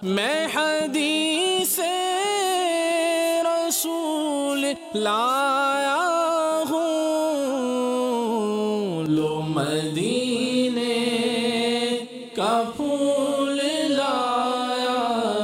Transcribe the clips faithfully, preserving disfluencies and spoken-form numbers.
میں حدیث رسول لایا ہوں، لو مدینے کا پھول لایا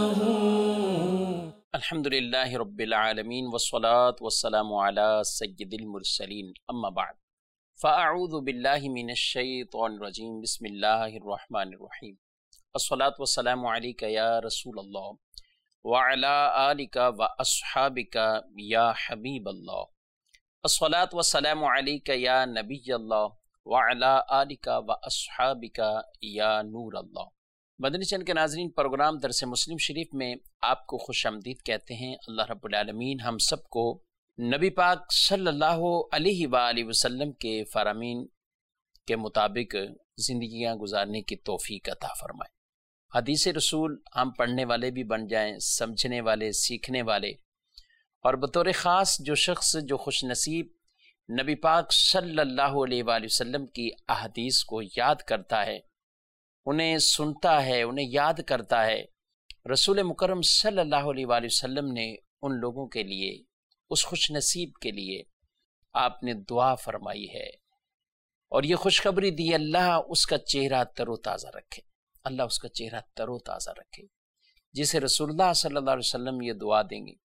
ہوں۔ الحمدللہ رب العالمین والصلاة والسلام علی سید المرسلین، اما بعد فاعوذ باللہ من الشیطان الرجیم، بسم اللہ الرحمن الرحیم۔ الصلاة والسلام علیکہ یا رسول اللہ وعلی آلک واصحابک یا حبیب اللہ۔ الصلاة والسلام علیکہ یا نبی اللہ وعلی آلک واصحابک یا نور اللہ۔ مدنی چینل کے ناظرین، پروگرام درس مسلم شریف میں آپ کو خوش آمدید کہتے ہیں۔ اللہ رب العالمین ہم سب کو نبی پاک صلی اللہ علیہ وآلہ وسلم کے فرامین کے مطابق زندگیاں گزارنے کی توفیق عطا فرمائے۔ حدیث رسول ہم پڑھنے والے بھی بن جائیں، سمجھنے والے، سیکھنے والے، اور بطور خاص جو شخص جو خوش نصیب نبی پاک صلی اللہ علیہ وآلہ وسلم کی احادیث کو یاد کرتا ہے، انہیں سنتا ہے، انہیں یاد کرتا ہے، رسول مکرم صلی اللہ علیہ وآلہ وسلم نے ان لوگوں کے لیے، اس خوش نصیب کے لیے آپ نے دعا فرمائی ہے اور یہ خوشخبری دی، اللہ اس کا چہرہ تر و تازہ رکھے، اللہ اس کا چہرہ تر و تازہ رکھے۔ جسے رسول اللہ صلی اللہ علیہ وسلم یہ دعا دیں گے،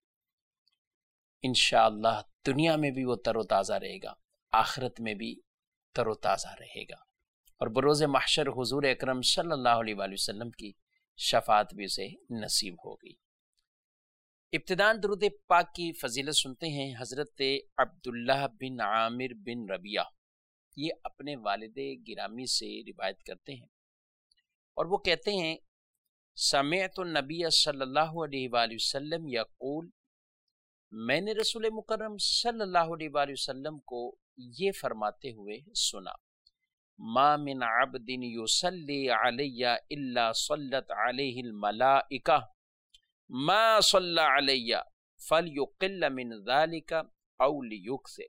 انشاءاللہ دنیا میں بھی وہ تر و تازہ رہے گا، آخرت میں بھی تر و تازہ رہے گا، اور بروز محشر حضور اکرم صلی اللہ علیہ وآلہ وسلم کی شفاعت بھی اسے نصیب ہوگی۔ ابتداً درود پاک کی فضیلت سنتے ہیں۔ حضرت عبداللہ بن عامر بن ربیعہ یہ اپنے والد گرامی سے روایت کرتے ہیں اور وہ کہتے ہیں، سمعت النبی صلی اللہ علیہ وآلہ وسلم یقول، میں نے رسول مکرم صلی اللہ علیہ وآلہ وسلم کو یہ فرماتے ہوئے سنا، ما من عبد یصلی علی الا صلت علیہ الملائکہ ما صلی علی فلیقل من ذلک او لیکثر۔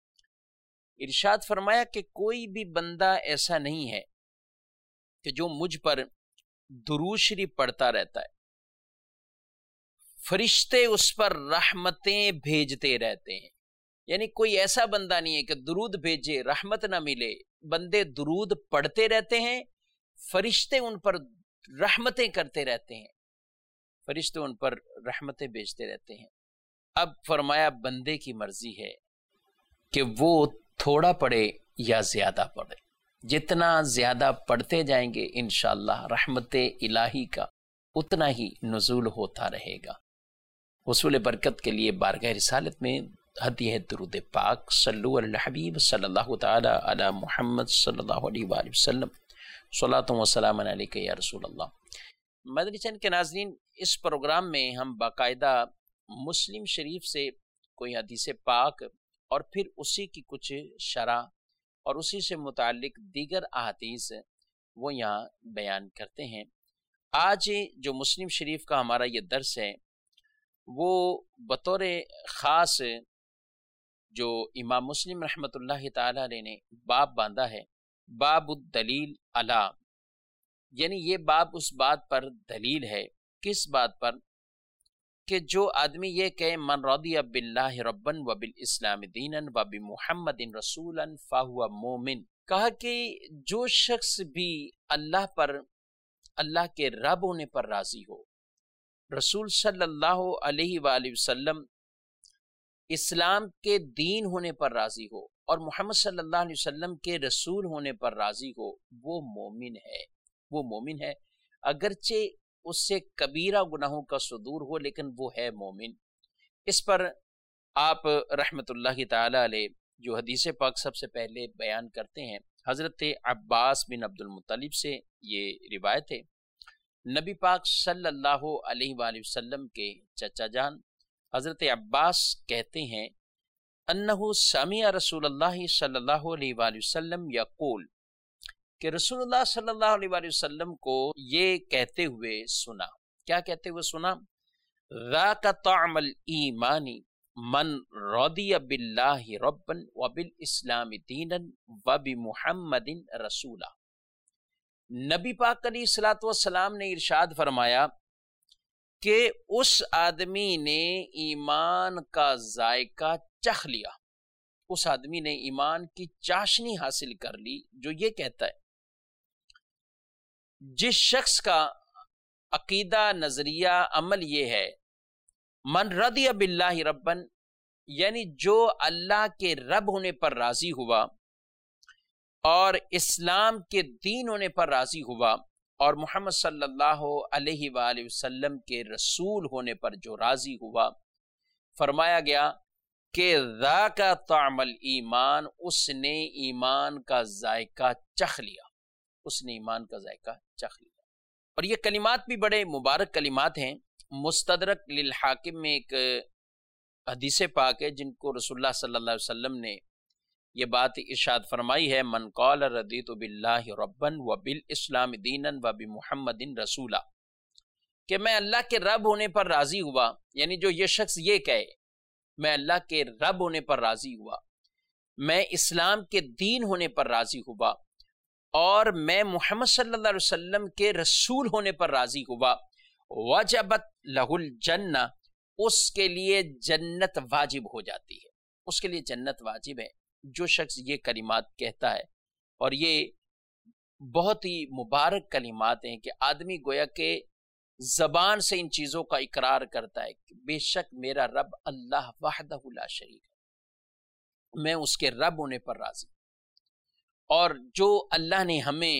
ارشاد فرمایا کہ کوئی بھی بندہ ایسا نہیں ہے کہ جو مجھ پر درود شریف پڑھتا رہتا ہے، فرشتے اس پر رحمتیں بھیجتے رہتے ہیں، یعنی کوئی ایسا بندہ نہیں ہے کہ درود بھیجے رحمت نہ ملے۔ بندے درود پڑھتے رہتے ہیں، فرشتے ان پر رحمتیں کرتے رہتے ہیں، فرشتے ان پر رحمتیں بھیجتے رہتے ہیں۔ اب فرمایا بندے کی مرضی ہے کہ وہ تھوڑا پڑھے یا زیادہ پڑھے، جتنا زیادہ پڑھتے جائیں گے انشاءاللہ رحمت الہی کا اتنا ہی نزول ہوتا رہے گا۔ حصول برکت کے لیے بارگاہ رسالت میں ہدیہ درود پاک، صلو علی الحبیب صلی اللہ تعالی علی محمد صلی اللہ علیہ وآلہ وسلم، صلاۃ و سلام علیکہ یا رسول اللہ۔ مدنی چینل کے ناظرین، اس پروگرام میں ہم باقاعدہ مسلم شریف سے کوئی حدیث پاک اور پھر اسی کی کچھ شرح اور اسی سے متعلق دیگر احادیث وہ یہاں بیان کرتے ہیں۔ آج جو مسلم شریف کا ہمارا یہ درس ہے وہ بطور خاص جو امام مسلم رحمۃ اللہ تعالی علیہ نے باب باندھا ہے، باب الدلیل علی، یعنی یہ باب اس بات پر دلیل ہے، کس بات پر؟ کہ جو آدمی یہ کہے من رضی باللہ ربا وبالاسلام دینا وبمحمد رسولا فہو مومن، کہا کہ جو شخص بھی اللہ پر، اللہ کے رب ہونے پر راضی ہو، رسول صلی اللہ علیہ وآلہ وسلم اسلام کے دین ہونے پر راضی ہو اور محمد صلی اللہ علیہ وسلم کے رسول ہونے پر راضی ہو، وہ مومن ہے، وہ مومن ہے، اگرچہ اس سے کبیرہ گناہوں کا صدور ہو لیکن وہ ہے مومن۔ اس پر آپ رحمت اللہ تعالی علیہ جو حدیث پاک سب سے پہلے بیان کرتے ہیں، حضرت عباس بن عبد المطلب سے یہ روایت ہے، نبی پاک صلی اللہ علیہ وآلہ وسلم کے چچا جان حضرت عباس کہتے ہیں، انہ سمع رسول اللہ صلی اللہ علیہ وآلہ وسلم یقول، کہ رسول اللہ صلی اللہ علیہ وآلہ وسلم کو یہ کہتے ہوئے سنا، کیا کہتے ہوئے سنا؟ ذاک طعم الایمان من رضی باللہ ربا وبالاسلام دینا وبمحمد رسولا۔ نبی پاک علیہ الصلوۃ والسلام نے ارشاد فرمایا کہ اس آدمی نے ایمان کا ذائقہ چکھ لیا، اس آدمی نے ایمان کی چاشنی حاصل کر لی، جو یہ کہتا ہے جس شخص کا عقیدہ، نظریہ، عمل یہ ہے من رضی باللہ ربن، یعنی جو اللہ کے رب ہونے پر راضی ہوا اور اسلام کے دین ہونے پر راضی ہوا اور محمد صلی اللہ علیہ وآلہ وسلم کے رسول ہونے پر جو راضی ہوا، فرمایا گیا کہ ذاک طعم الایمان، اس نے ایمان کا ذائقہ چکھ لیا، اس نے ایمان کا ذائقہ چکھ لیا۔ اور یہ کلمات بھی بڑے مبارک کلمات ہیں۔ مستدرک للحاکم میں ایک حدیث پاک ہے جن کو رسول اللہ صلی اللہ علیہ وسلم نے یہ بات ارشاد فرمائی ہے، من قال رضیت باللہ ربا وبالاسلام دینا وبمحمد رسولا، کہ میں اللہ کے رب ہونے پر راضی ہوا، یعنی جو یہ شخص یہ کہے میں اللہ کے رب ہونے پر راضی ہوا، میں اسلام کے دین ہونے پر راضی ہوا، اور میں محمد صلی اللہ علیہ وسلم کے رسول ہونے پر راضی ہوا، وجبت لہ الجنہ، اس کے لیے جنت واجب ہو جاتی ہے، اس کے لیے جنت واجب ہے۔ جو شخص یہ کلمات کہتا ہے، اور یہ بہت ہی مبارک کلمات ہیں کہ آدمی گویا کہ زبان سے ان چیزوں کا اقرار کرتا ہے کہ بے شک میرا رب اللہ وحدہ لا شریک ہے، میں اس کے رب ہونے پر راضی، اور جو اللہ نے ہمیں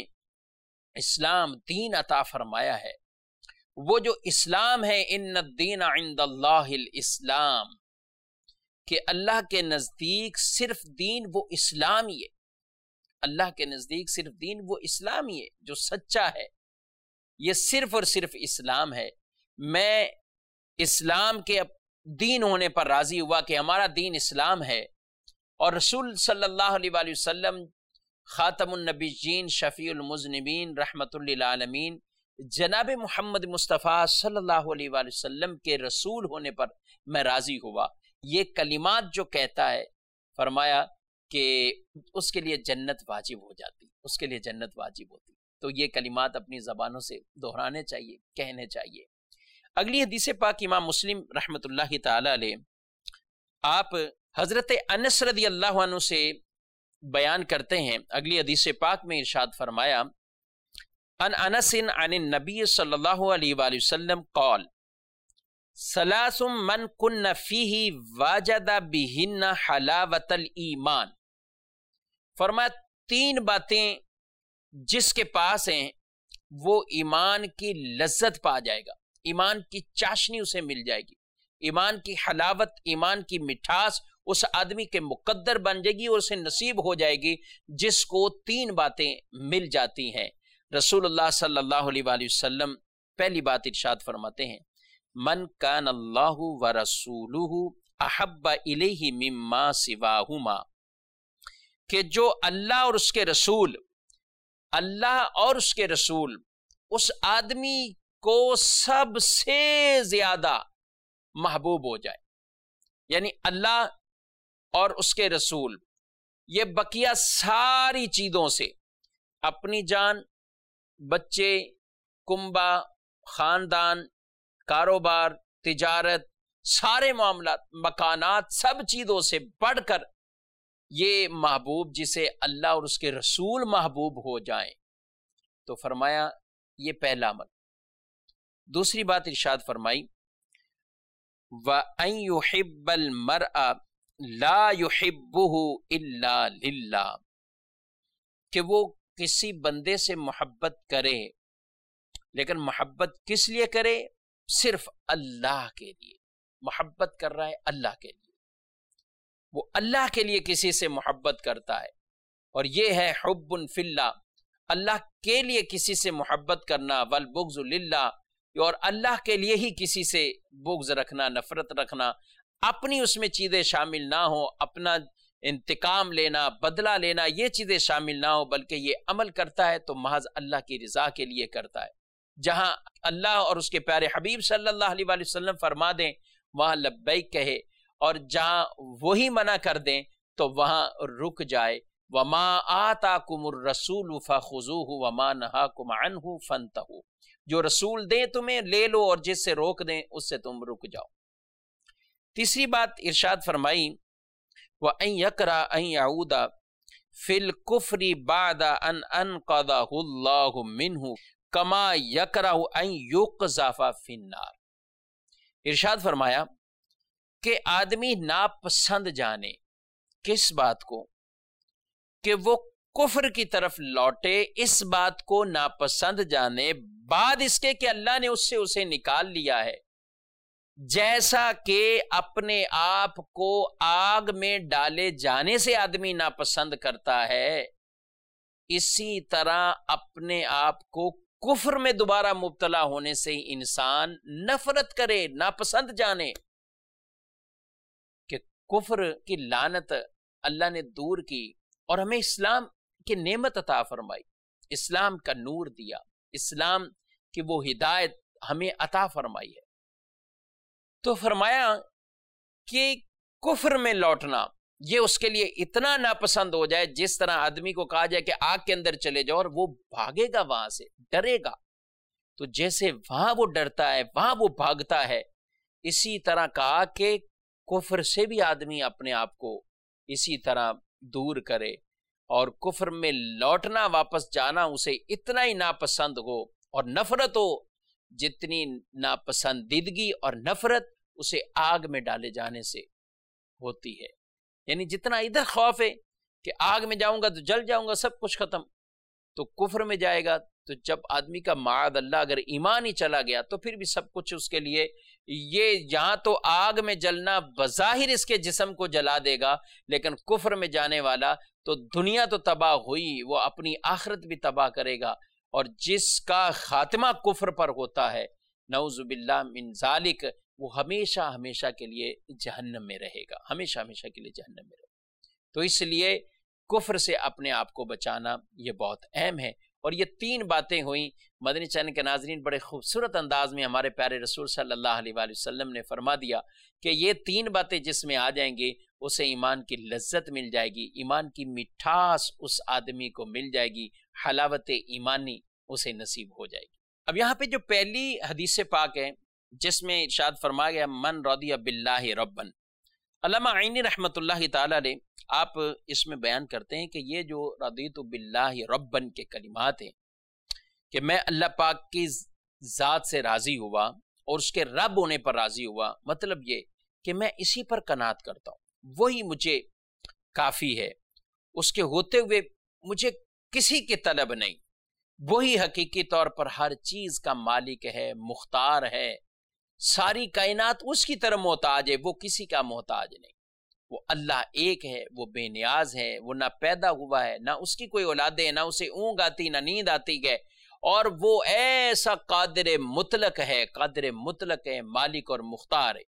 اسلام دین عطا فرمایا ہے، وہ جو اسلام ہے، ان الدین عند اللہ الاسلام، کہ اللہ کے نزدیک صرف دین وہ اسلام ہی ہے، اللہ کے نزدیک صرف دین وہ اسلام ہی ہے جو سچا ہے، یہ صرف اور صرف اسلام ہے۔ میں اسلام کے دین ہونے پر راضی ہوا کہ ہمارا دین اسلام ہے، اور رسول صلی اللہ علیہ وآلہ وسلم خاتم النبیین، شفیع المذنبین، رحمت للعالمین، جناب محمد مصطفیٰ صلی اللہ علیہ وآلہ وسلم کے رسول ہونے پر میں راضی ہوا۔ یہ کلمات جو کہتا ہے، فرمایا کہ اس کے لیے جنت واجب ہو جاتی، اس کے لیے جنت واجب ہوتی۔ تو یہ کلمات اپنی زبانوں سے دہرانے چاہیے، کہنے چاہیے۔ اگلی حدیث پاک امام مسلم رحمت اللہ تعالی علیہ، آپ حضرت انس رضی اللہ عنہ سے بیان کرتے ہیں، اگلی حدیث پاک میں ارشاد فرمایا، ان انس عن النبی صلی اللہ علیہ وآلہ وسلم قال ثلاث من کن فیہ وجد بہن حلاوت الایمان، فرمایا تین باتیں جس کے پاس ہیں وہ ایمان کی لذت پا جائے گا، ایمان کی چاشنی اسے مل جائے گی، ایمان کی حلاوت، ایمان کی مٹھاس اس آدمی کے مقدر بن جائے گی اور اسے نصیب ہو جائے گی جس کو تین باتیں مل جاتی ہیں۔ رسول اللہ صلی اللہ علیہ وآلہ وسلم پہلی بات ارشاد فرماتے ہیں، من کان اللہ ورسولہ احب الیہ مما سواہما، کہ جو اللہ اور اس کے رسول، اللہ اور اس کے رسول اس آدمی کو سب سے زیادہ محبوب ہو جائے، یعنی اللہ اور اس کے رسول یہ بقیہ ساری چیزوں سے، اپنی جان، بچے، کنبہ، خاندان، کاروبار، تجارت، سارے معاملات، مکانات، سب چیزوں سے بڑھ کر یہ محبوب جسے اللہ اور اس کے رسول محبوب ہو جائیں، تو فرمایا یہ پہلا عمل۔ دوسری بات ارشاد فرمائی، وَأَن يُحِبَّ الْمَرْءَ لَا يُحِبُّهُ إِلَّا لِلَّهِ، کہ وہ کسی بندے سے محبت کرے لیکن محبت کس لیے کرے؟ صرف اللہ کے لیے محبت کر رہا ہے، اللہ کے لیے، وہ اللہ کے لیے کسی سے محبت کرتا ہے، اور یہ ہے حب فی اللہ، اللہ کے لیے کسی سے محبت کرنا، والبغض للہ، اور اللہ کے لیے ہی کسی سے بغض رکھنا، نفرت رکھنا، اپنی اس میں چیزیں شامل نہ ہو، اپنا انتقام لینا، بدلہ لینا، یہ چیزیں شامل نہ ہو، بلکہ یہ عمل کرتا ہے تو محض اللہ کی رضا کے لیے کرتا ہے۔ جہاں اللہ اور اس کے پیارے حبیب صلی اللہ علیہ وآلہ وسلم فرما دیں وہاں لبیک کہے، اور جہاں وہی منع کر دیں تو وہاں رک جائے۔ وَمَا آتَاكُمُ الرَّسُولُ فَخُذُوهُ وَمَا نَهَاكُمْ عَنْهُ فَانْتَهُوا، جو رسول دیں تمہیں لے لو اور جس سے روک دیں اس سے تم رک جاؤ۔ تیسری بات ارشاد فرمائی وَأَن يَكْرَهَ أَن يَعُودَ فِي الْكُفْرِ بَعْدَ أَنْ أَنْقَذَهُ اللَّهُ مِنْهُ كَمَا يَكْرَهُ أَن يُقْذَفَ فِي النَّارِ۔ ارشاد فرمایا کہ آدمی ناپسند جانے کس بات کو کہ وہ کفر کی طرف لوٹے، اس بات کو ناپسند جانے بعد اس کے کہ اللہ نے اس سے اسے نکال لیا ہے، جیسا کہ اپنے آپ کو آگ میں ڈالے جانے سے آدمی ناپسند کرتا ہے، اسی طرح اپنے آپ کو کفر میں دوبارہ مبتلا ہونے سے انسان نفرت کرے، ناپسند جانے کہ کفر کی لعنت اللہ نے دور کی اور ہمیں اسلام کی نعمت عطا فرمائی، اسلام کا نور دیا، اسلام کی وہ ہدایت ہمیں عطا فرمائی ہے۔ تو فرمایا کہ کفر میں لوٹنا یہ اس کے لیے اتنا ناپسند ہو جائے، جس طرح آدمی کو کہا جائے کہ آگ کے اندر چلے جاؤ اور وہ بھاگے گا، وہاں سے ڈرے گا، تو جیسے وہاں وہ ڈرتا ہے وہاں وہ بھاگتا ہے، اسی طرح کہا کہ کفر سے بھی آدمی اپنے آپ کو اسی طرح دور کرے، اور کفر میں لوٹنا واپس جانا اسے اتنا ہی ناپسند ہو اور نفرت ہو جتنی ناپسندیدگی اور نفرت اسے آگ میں ڈالے جانے سے ہوتی ہے۔ یعنی جتنا ادھر خوف ہے کہ آگ میں جاؤں گا تو جل جاؤں گا، سب کچھ ختم، تو کفر میں جائے گا تو جب آدمی کا معاذ اللہ اگر ایمان ہی چلا گیا تو پھر بھی سب کچھ اس کے لیے، یہ یہاں تو آگ میں جلنا بظاہر اس کے جسم کو جلا دے گا، لیکن کفر میں جانے والا تو دنیا تو تباہ ہوئی، وہ اپنی آخرت بھی تباہ کرے گا، اور جس کا خاتمہ کفر پر ہوتا ہے نعوذ باللہ من ذالک، وہ ہمیشہ ہمیشہ کے لیے جہنم میں رہے گا، ہمیشہ ہمیشہ کے لیے جہنم میں رہے گا۔ تو اس لیے کفر سے اپنے آپ کو بچانا یہ بہت اہم ہے۔ اور یہ تین باتیں ہوئیں، مدنی چینل کے ناظرین بڑے خوبصورت انداز میں ہمارے پیارے رسول صلی اللہ علیہ وآلہ وسلم نے فرما دیا کہ یہ تین باتیں جس میں آ جائیں گے اسے ایمان کی لذت مل جائے گی، ایمان کی مٹھاس اس آدمی کو مل جائے گی، حلاوت ایمانی اسے نصیب ہو جائے گی۔ اب یہاں پہ جو پہلی حدیث پاک ہے جس میں ارشاد فرمایا گیا من رضی باللہ ربن، علامہ عینی رحمۃ اللہ تعالی علیہ آپ اس میں بیان کرتے ہیں کہ یہ جو رضیت باللہ ربن کے کلمات ہیں کہ میں اللہ پاک کی ذات سے راضی ہوا اور اس کے رب ہونے پر راضی ہوا، مطلب یہ کہ میں اسی پر قناعت کرتا ہوں، وہی مجھے کافی ہے، اس کے ہوتے ہوئے مجھے کسی کی طلب نہیں، وہی حقیقی طور پر ہر چیز کا مالک ہے، مختار ہے، ساری کائنات اس کی طرف محتاج ہے، وہ کسی کا محتاج نہیں، وہ اللہ ایک ہے، وہ بے نیاز ہے، وہ نہ پیدا ہوا ہے، نہ اس کی کوئی اولاد ہے، نہ اسے اونگ آتی نہ نیند آتی ہے، اور وہ ایسا قادر مطلق ہے، قادر مطلق ہے، مالک اور مختار ہے۔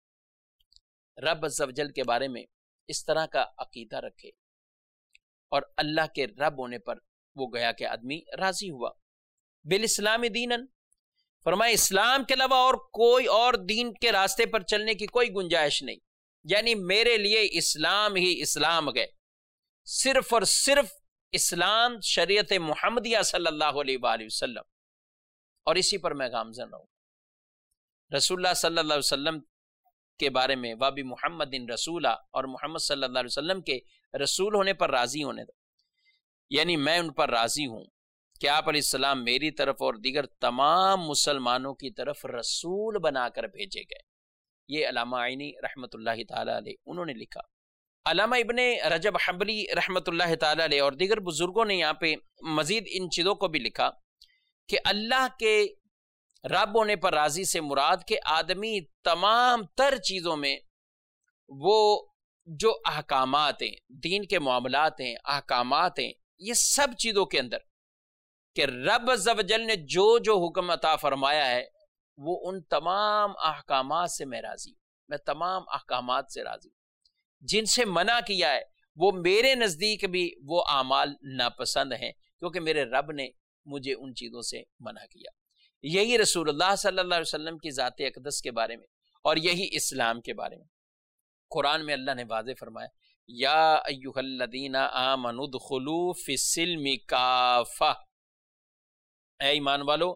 رب عز و جل کے بارے میں اس طرح کا عقیدہ رکھے اور اللہ کے رب ہونے پر وہ گیا کہ آدمی راضی ہوا۔ بالاسلام دینن، فرمائے اسلام کے علاوہ اور کوئی اور دین کے راستے پر چلنے کی کوئی گنجائش نہیں، یعنی میرے لیے اسلام ہی اسلام ہے، صرف اور صرف اسلام، شریعت محمدیہ صلی اللہ علیہ وآلہ وسلم، اور اسی پر میں گامزن رہوں۔ رسول اللہ صلی اللہ علیہ وسلم کے بارے میں وابی محمد رسولہ، اور محمد صلی اللہ علیہ وسلم کے رسول ہونے پر راضی ہونے دو، یعنی میں ان پر راضی ہوں کہ آپ علیہ السلام میری طرف اور دیگر تمام مسلمانوں کی طرف رسول بنا کر بھیجے گئے۔ یہ علامہ عینی رحمت اللہ تعالی علیہ انہوں نے لکھا۔ علامہ ابن رجب حنبلی رحمت اللہ تعالی علیہ اور دیگر بزرگوں نے یہاں پہ مزید ان چیزوں کو بھی لکھا کہ اللہ کے رب ہونے پر راضی سے مراد کہ آدمی تمام تر چیزوں میں وہ جو احکامات ہیں، دین کے معاملات ہیں، احکامات ہیں، یہ سب چیزوں کے اندر کہ رب عز و جل نے جو جو حکم عطا فرمایا ہے وہ ان تمام احکامات سے میں راضی ہوں، میں تمام احکامات سے راضی ہوں۔ جن سے منع کیا ہے وہ میرے نزدیک بھی وہ اعمال ناپسند ہیں، کیونکہ میرے رب نے مجھے ان چیزوں سے منع کیا۔ یہی رسول اللہ صلی اللہ علیہ وسلم کی ذات اقدس کے بارے میں اور یہی اسلام کے بارے میں قرآن میں اللہ نے واضح فرمایا یا ایھا الذین آمنوا ادخلوا فی السلم کافہ، اے ایمان والو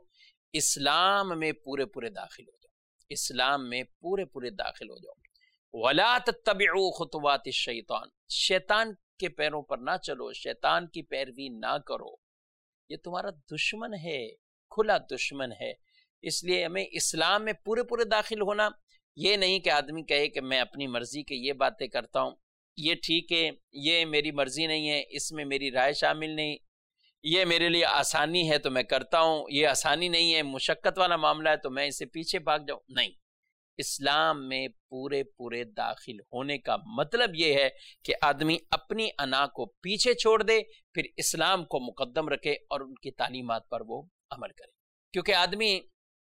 اسلام میں پورے پورے داخل ہو جاؤ، اسلام میں پورے پورے داخل ہو جاؤ۔ وَلَا تَتَّبِعُوا خُطُوَاتِ الشَّيْطَانِ، شیطان کے پیروں پر نہ چلو، شیطان کی پیروی نہ کرو، یہ تمہارا دشمن ہے، کھلا دشمن ہے۔ اس لیے ہمیں اسلام میں پورے پورے داخل ہونا، یہ نہیں کہ آدمی کہے کہ میں اپنی مرضی کے یہ باتیں کرتا ہوں، یہ ٹھیک ہے، یہ میری مرضی نہیں ہے، اس میں میری رائے شامل نہیں، یہ میرے لیے آسانی ہے تو میں کرتا ہوں، یہ آسانی نہیں ہے، مشقت والا معاملہ ہے تو میں اسے پیچھے بھاگ جاؤں۔ نہیں، اسلام میں پورے پورے داخل ہونے کا مطلب یہ ہے کہ آدمی اپنی انا کو پیچھے چھوڑ دے، پھر اسلام کو مقدم رکھے اور ان کی تعلیمات پر وہ عمل کرے۔ کیونکہ آدمی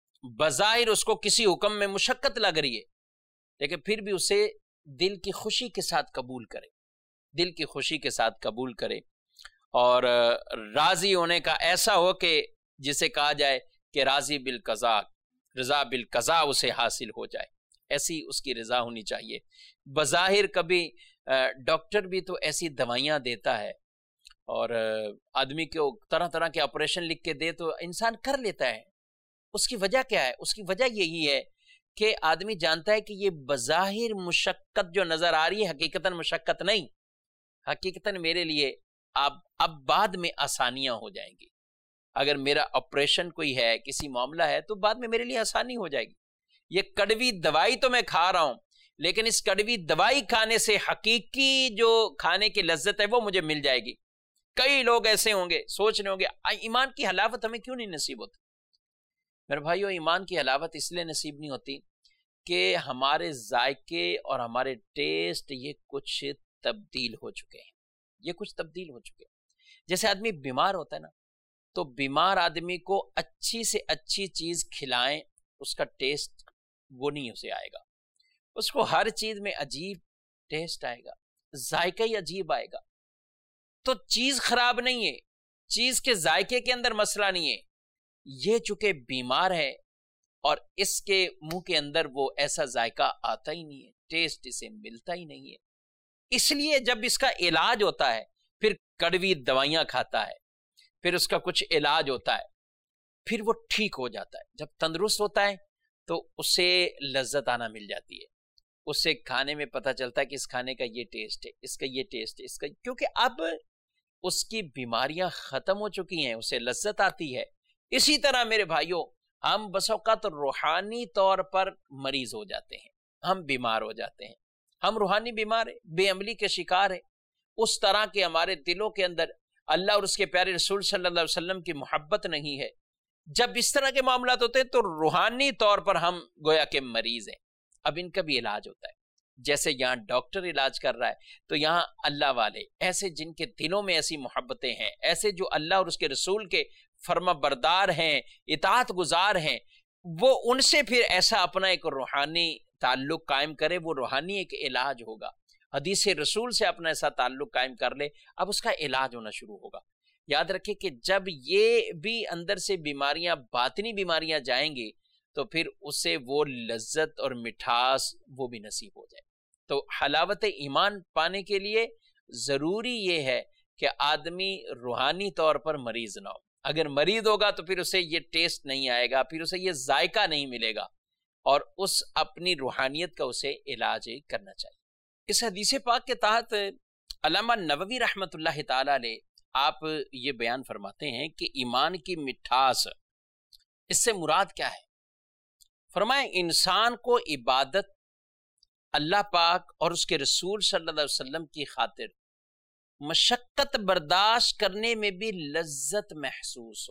بظاہر اس کو کسی حکم میں مشقت لگ رہی ہے، لیکن پھر بھی اسے دل کی خوشی کے ساتھ قبول کرے، دل کی خوشی کے ساتھ قبول کرے، اور راضی ہونے کا ایسا ہو کہ جسے کہا جائے کہ راضی بالقضاء، رضا بالقضاء اسے حاصل ہو جائے، ایسی اس کی رضا ہونی چاہیے۔ بظاہر کبھی ڈاکٹر بھی تو ایسی دوائیاں دیتا ہے اور آدمی کو طرح طرح کے آپریشن لکھ کے دے تو انسان کر لیتا ہے، اس کی وجہ کیا ہے؟ اس کی وجہ یہی ہے کہ آدمی جانتا ہے کہ یہ بظاہر مشقت جو نظر آ رہی ہے حقیقتاً مشقت نہیں، حقیقتاً میرے لیے اب اب بعد میں آسانیاں ہو جائیں گی۔ اگر میرا آپریشن کوئی ہے، کسی معاملہ ہے، تو بعد میں میرے لیے آسانی ہو جائے گی۔ یہ کڑوی دوائی تو میں کھا رہا ہوں، لیکن اس کڑوی دوائی کھانے سے حقیقی جو کھانے کی لذت ہے وہ مجھے مل جائے گی۔ کئی لوگ ایسے ہوں گے، سوچ رہے ہوں گے ایمان کی حلاوت ہمیں کیوں نہیں نصیب ہوتی؟ میرے بھائیو، ایمان کی حلاوت اس لیے نصیب نہیں ہوتی کہ ہمارے ذائقے اور ہمارے ٹیسٹ یہ کچھ تبدیل ہو چکے ہیں، یہ کچھ تبدیل ہو چکے ہیں۔ جیسے آدمی بیمار ہوتا ہے نا، تو بیمار آدمی کو اچھی سے اچھی چیز کھلائیں، اس کا ٹیسٹ وہ نہیں اسے آئے گا، اس کو ہر چیز میں عجیب ٹیسٹ آئے گا، ذائقہ ہی عجیب آئے گا۔ تو چیز خراب نہیں ہے، چیز کے ذائقے کے اندر مسئلہ نہیں ہے، یہ چونکہ بیمار ہے اور اس کے منہ کے اندر وہ ایسا ذائقہ آتا ہی نہیں ہے، ٹیسٹ اسے ملتا ہی نہیں ہے، اس لیے جب اس کا علاج ہوتا ہے پھر کڑوی دوائیاں کھاتا ہے، پھر اس کا کچھ علاج ہوتا ہے، پھر وہ ٹھیک ہو جاتا ہے۔ جب تندرست ہوتا ہے تو اسے لذت آنا مل جاتی ہے، اسے کھانے میں پتہ چلتا ہے کہ اس کھانے کا یہ ٹیسٹ ہے، اس کا یہ ٹیسٹ ہے، اس کا، کیونکہ اب اس کی بیماریاں ختم ہو چکی ہیں، اسے لذت آتی ہے۔ اسی طرح میرے بھائیوں، ہم بس اوقات روحانی طور پر مریض ہو جاتے ہیں، ہم بیمار ہو جاتے ہیں، ہم روحانی بیمار ہیں، بے عملی کے شکار ہیں، اس طرح کے ہمارے دلوں کے اندر اللہ اور اس کے پیارے رسول صلی اللہ علیہ وسلم کی محبت نہیں ہے۔ جب اس طرح کے معاملات ہوتے ہیں تو روحانی طور پر ہم گویا کہ مریض ہیں۔ اب ان کا بھی علاج ہوتا ہے، جیسے یہاں ڈاکٹر علاج کر رہا ہے، تو یہاں اللہ والے ایسے جن کے دلوں میں ایسی محبتیں ہیں، ایسے جو اللہ اور اس کے رسول کے فرما بردار ہیں، اطاعت گزار ہیں، وہ ان سے پھر ایسا اپنا ایک روحانی تعلق قائم کرے، وہ روحانی ایک علاج ہوگا۔ حدیث رسول سے اپنا ایسا تعلق قائم کر لے، اب اس کا علاج ہونا شروع ہوگا۔ یاد رکھیں کہ جب یہ بھی اندر سے بیماریاں، باطنی بیماریاں جائیں گی تو پھر اسے وہ لذت اور مٹھاس وہ بھی نصیب ہو جائے۔ تو حلاوت ایمان پانے کے لیے ضروری یہ ہے کہ آدمی روحانی طور پر مریض نہ ہو۔ اگر مریض ہوگا تو پھر اسے یہ ٹیسٹ نہیں آئے گا، پھر اسے یہ ذائقہ نہیں ملے گا، اور اس اپنی روحانیت کا اسے علاج کرنا چاہیے۔ اس حدیث پاک کے تحت علامہ نووی رحمۃ اللہ تعالی علیہ آپ یہ بیان فرماتے ہیں کہ ایمان کی مٹھاس، اس سے مراد کیا ہے؟ فرمائیں انسان کو عبادت اللہ پاک اور اس کے رسول صلی اللہ علیہ وسلم کی خاطر مشقت برداشت کرنے میں بھی لذت محسوس ہو،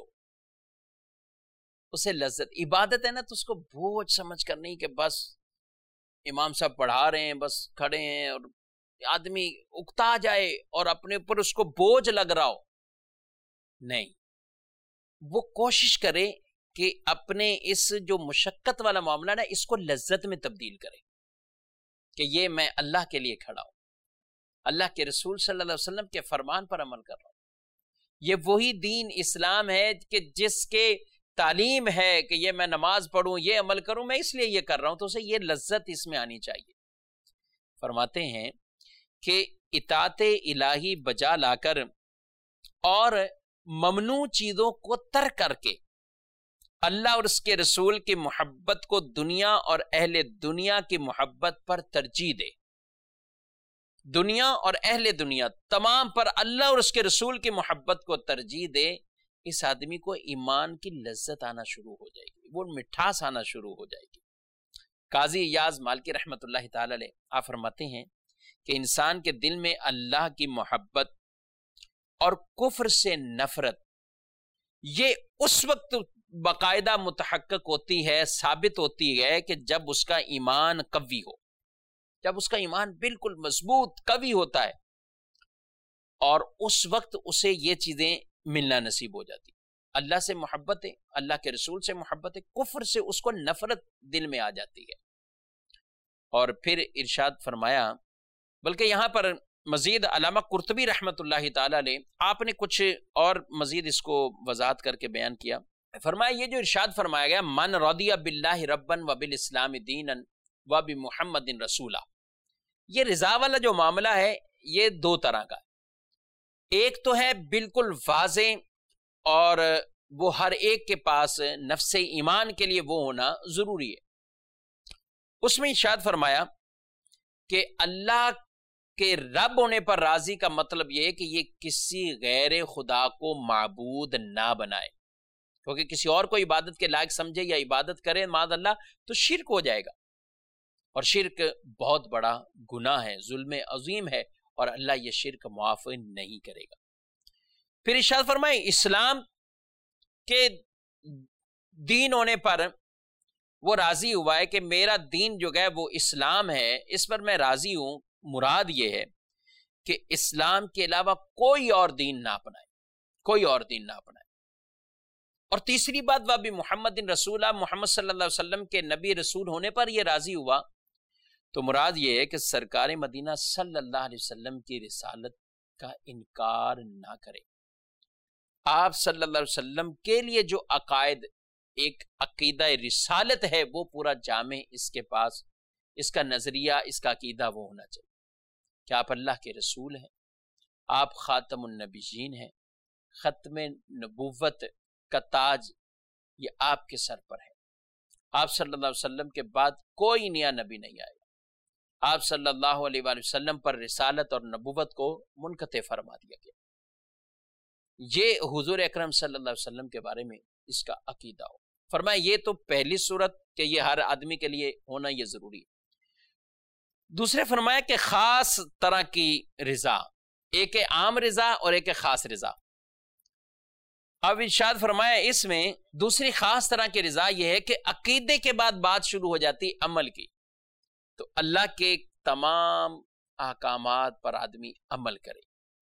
اسے لذت، عبادت ہے نا تو اس کو بوجھ سمجھ کر نہیں کہ بس امام صاحب پڑھا رہے ہیں، بس کھڑے ہیں، اور آدمی اکتا جائے اور اپنے اوپر اس کو بوجھ لگ رہا ہو، نہیں، وہ کوشش کرے کہ اپنے اس جو مشقت والا معاملہ نا اس کو لذت میں تبدیل کرے، کہ یہ میں اللہ کے لیے کھڑا ہوں، اللہ کے رسول صلی اللہ علیہ وسلم کے فرمان پر عمل کر رہا ہوں، یہ وہی دین اسلام ہے کہ جس کے تعلیم ہے کہ یہ میں نماز پڑھوں، یہ عمل کروں، میں اس لیے یہ کر رہا ہوں، تو اسے یہ لذت اس میں آنی چاہیے۔ فرماتے ہیں کہ اطاعت الہی بجا لا کر اور ممنوع چیزوں کو ترک کر کے اللہ اور اس کے رسول کی محبت کو دنیا اور اہل دنیا کی محبت پر ترجیح دے، دنیا اور اہل دنیا تمام پر اللہ اور اس کے رسول کی محبت کو ترجیح دے، اس آدمی کو ایمان کی لذت آنا شروع ہو جائے گی، وہ مٹھاس آنا شروع ہو جائے گی۔ قاضی ایاز مالکی رحمت اللہ تعالی علیہ آپ فرماتے ہیں کہ انسان کے دل میں اللہ کی محبت اور کفر سے نفرت یہ اس وقت باقاعدہ متحقق ہوتی ہے، ثابت ہوتی ہے کہ جب اس کا ایمان قوی ہو، جب اس کا ایمان بالکل مضبوط قوی ہوتا ہے، اور اس وقت اسے یہ چیزیں ملنا نصیب ہو جاتی، اللہ سے محبت ہے، اللہ کے رسول سے محبت ہے، کفر سے اس کو نفرت دل میں آ جاتی ہے۔ اور پھر ارشاد فرمایا، بلکہ یہاں پر مزید علامہ قرطبی رحمت اللہ تعالی علیہ آپ نے کچھ اور مزید اس کو وضاحت کر کے بیان کیا، فرمایا یہ جو ارشاد فرمایا گیا من رضی باللہ ربا وبالاسلام دینا وبمحمد رسولا، یہ رضا والا جو معاملہ ہے یہ دو طرح کا ہے، ایک تو ہے بالکل واضح اور وہ ہر ایک کے پاس نفس ایمان کے لیے وہ ہونا ضروری ہے، اس میں ارشاد فرمایا کہ اللہ کے رب ہونے پر راضی کا مطلب یہ ہے کہ یہ کسی غیر خدا کو معبود نہ بنائے، کیونکہ کسی اور کو عبادت کے لائق سمجھے یا عبادت کرے معاذ اللہ تو شرک ہو جائے گا، اور شرک بہت بڑا گناہ ہے، ظلم عظیم ہے، اور اللہ یہ شرک معاف نہیں کرے گا۔ پھر ارشاد فرمائے اسلام کے دین ہونے پر وہ راضی ہوا ہے کہ میرا دین جو ہے وہ اسلام ہے، اس پر میں راضی ہوں، مراد یہ ہے کہ اسلام کے علاوہ کوئی اور دین نہ اپنائے، کوئی اور دین نہ اپنائے۔ اور تیسری بات وابی محمد رسول، محمد صلی اللہ علیہ وسلم کے نبی رسول ہونے پر یہ راضی ہوا، تو مراد یہ ہے کہ سرکار مدینہ صلی اللہ علیہ وسلم کی رسالت کا انکار نہ کرے، آپ صلی اللہ علیہ وسلم کے لیے جو عقائد ایک عقیدہ رسالت ہے وہ پورا جامع اس کے پاس، اس کا نظریہ، اس کا عقیدہ وہ ہونا چاہیے کہ آپ اللہ کے رسول ہیں، آپ خاتم النبیین ہیں، ختم نبوت کا تاج یہ آپ کے سر پر ہے، آپ صلی اللہ علیہ وسلم کے بعد کوئی نیا نبی نہیں آئے گا، آپ صلی اللہ علیہ وآلہ وسلم پر رسالت اور نبوت کو منقطع فرما دیا گیا۔ یہ حضور اکرم صلی اللہ علیہ وسلم کے بارے میں اس کا عقیدہ ہو۔ فرمایا یہ تو پہلی صورت کہ یہ ہر آدمی کے لیے ہونا یہ ضروری ہے۔ دوسرے فرمایا کہ خاص طرح کی رضا، ایک ہے عام رضا اور ایک ہے خاص رضا۔ اب ارشاد فرمایا اس میں دوسری خاص طرح کی رضا یہ ہے کہ عقیدے کے بعد بات شروع ہو جاتی عمل کی، تو اللہ کے تمام احکامات پر آدمی عمل کرے،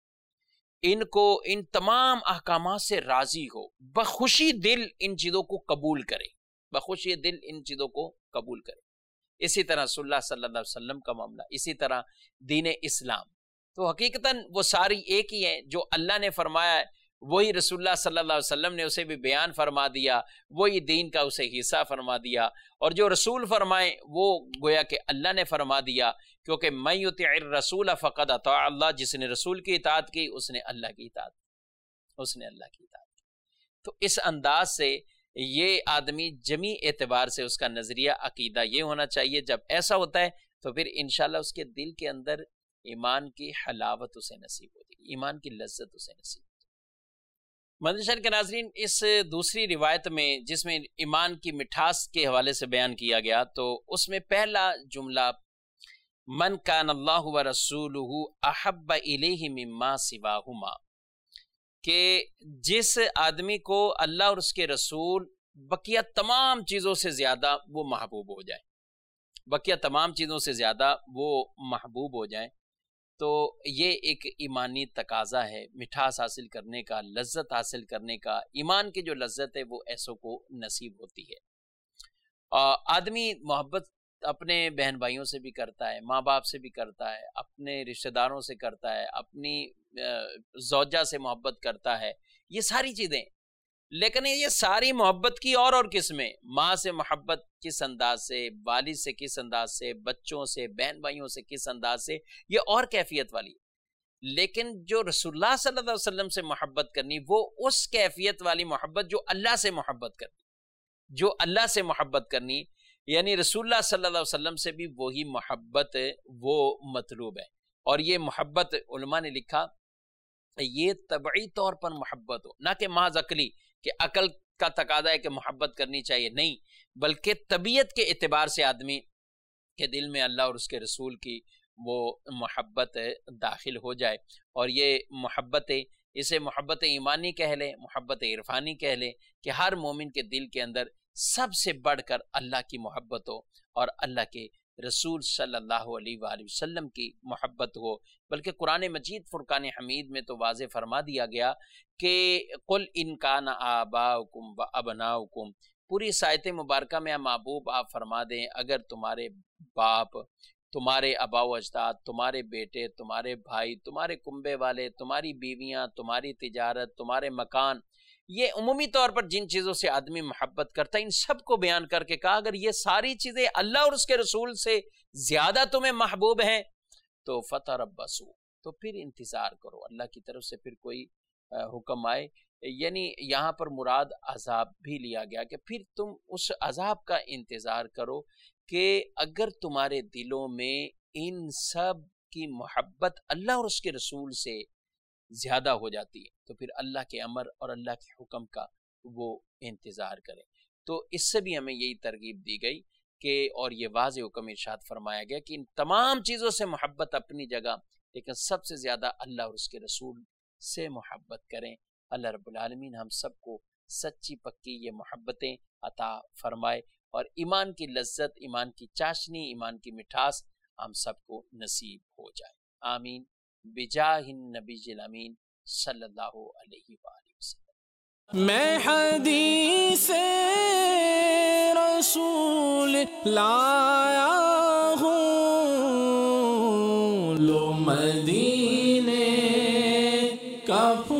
ان کو ان تمام احکامات سے راضی ہو، بخوشی دل ان چیزوں کو قبول کرے، بخوشی دل ان چیزوں کو قبول کرے۔ اسی طرح صلی اللہ صلی اللہ علیہ وسلم کا معاملہ، اسی طرح دین اسلام، تو حقیقتاً وہ ساری ایک ہی ہیں، جو اللہ نے فرمایا ہے وہی رسول اللہ صلی اللہ علیہ وسلم نے اسے بھی بیان فرما دیا، وہی دین کا اسے حصہ فرما دیا، اور جو رسول فرمائے وہ گویا کہ اللہ نے فرما دیا، کیونکہ من یطع الرسول فقد اطاع اللہ، جس نے رسول کی اطاعت کی اس نے اللہ کی اطاعت کی، اس نے اللہ کی اطاعت کی۔ تو اس انداز سے یہ آدمی جمی اعتبار سے اس کا نظریہ عقیدہ یہ ہونا چاہیے، جب ایسا ہوتا ہے تو پھر انشاءاللہ اس کے دل کے اندر ایمان کی حلاوت اسے نصیب ہوتی ہے، ایمان کی لذت اسے نصیب ہوتی ہے۔ مدنی شہر کے ناظرین، اس دوسری روایت میں جس میں ایمان کی مٹھاس کے حوالے سے بیان کیا گیا، تو اس میں پہلا جملہ من کان اللہ ورسولہ احب الیہ مما سواہما، کہ جس آدمی کو اللہ اور اس کے رسول بقیہ تمام چیزوں سے زیادہ وہ محبوب ہو جائیں، بقیہ تمام چیزوں سے زیادہ وہ محبوب ہو جائیں، تو یہ ایک ایمانی تقاضا ہے، مٹھاس حاصل کرنے کا، لذت حاصل کرنے کا، ایمان کی جو لذت ہے وہ ایسوں کو نصیب ہوتی ہے۔ آدمی محبت اپنے بہن بھائیوں سے بھی کرتا ہے، ماں باپ سے بھی کرتا ہے، اپنے رشتہ داروں سے کرتا ہے، اپنی زوجہ سے محبت کرتا ہے، یہ ساری چیزیں، لیکن یہ ساری محبت کی اور اور قسمیں، ماں سے محبت کس انداز سے، والد سے کس انداز سے، بچوں سے، بہن بھائیوں سے کس انداز سے، یہ اور کیفیت والی، لیکن جو رسول اللہ صلی اللہ علیہ وسلم سے محبت کرنی وہ اس کیفیت والی محبت جو اللہ سے محبت کرنی، جو اللہ سے محبت کرنی، یعنی رسول اللہ صلی اللہ علیہ وسلم سے بھی وہی محبت وہ مطلوب ہے. اور یہ محبت علماء نے لکھا یہ طبعی طور پر محبت ہو، نہ کہ محض عقلی کہ عقل کا تقاضا ہے کہ محبت کرنی چاہیے، نہیں، بلکہ طبیعت کے اعتبار سے آدمی کے دل میں اللہ اور اس کے رسول کی وہ محبت داخل ہو جائے. اور یہ محبت، اسے محبت ایمانی کہہ لیں، محبت عرفانی کہہ لیں، کہ ہر مومن کے دل کے اندر سب سے بڑھ کر اللہ کی محبت ہو اور اللہ کے رسول صلی اللہ علیہ وآلہ وسلم کی محبت ہو. بلکہ قرآن مجید فرقان حمید میں تو واضح فرما دیا گیا کہ قل ان کان آباؤکم و ابناؤکم، پوری آیت مبارکہ میں محبوب آپ فرما دیں اگر تمہارے باپ، تمہارے آبا و اجداد، تمہارے بیٹے، تمہارے بھائی، تمہارے کنبے والے، تمہاری بیویاں، تمہاری تجارت، تمہارے مکان، یہ عمومی طور پر جن چیزوں سے آدمی محبت کرتا ہے ان سب کو بیان کر کے کہا اگر یہ ساری چیزیں اللہ اور اس کے رسول سے زیادہ تمہیں محبوب ہیں تو فتربصوا، تو پھر انتظار کرو، اللہ کی طرف سے پھر کوئی حکم آئے. یعنی یہاں پر مراد عذاب بھی لیا گیا کہ پھر تم اس عذاب کا انتظار کرو کہ اگر تمہارے دلوں میں ان سب کی محبت اللہ اور اس کے رسول سے زیادہ ہو جاتی ہے تو پھر اللہ کے امر اور اللہ کے حکم کا وہ انتظار کریں. تو اس سے بھی ہمیں یہی ترغیب دی گئی کہ اور یہ واضح حکم ارشاد فرمایا گیا کہ ان تمام چیزوں سے محبت اپنی جگہ، لیکن سب سے زیادہ اللہ اور اس کے رسول سے محبت کریں. اللہ رب العالمین ہم سب کو سچی پکی یہ محبتیں عطا فرمائے اور ایمان کی لذت، ایمان کی چاشنی، ایمان کی مٹھاس ہم سب کو نصیب ہو جائے. آمین بجاہ النبی الامین صلی اللہ علیہ وآلہ وسلم. میں حدیث رسول لایا ہوں، لو مدینے کا